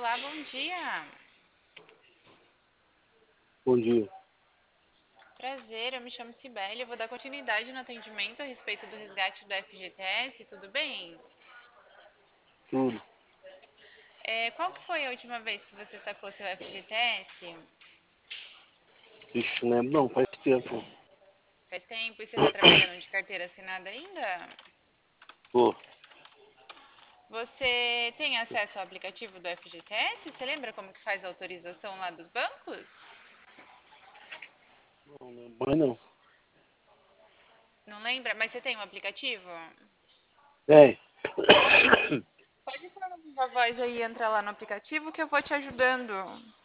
Olá, bom dia. Bom dia. Prazer, eu me chamo Cibele. Eu vou dar continuidade no atendimento a respeito do resgate do FGTS, tudo bem? Tudo. Qual que foi a última vez que você sacou seu FGTS? Ixi, não lembro não, faz tempo. Faz tempo e você está trabalhando de carteira assinada ainda? Pô, Você tem acesso ao aplicativo do FGTS? Você lembra como que faz a autorização lá dos bancos? não lembro mais não. Não lembra? Mas você tem um aplicativo? É, Pode falar na viva voz aí, entra lá no aplicativo que eu vou te ajudando.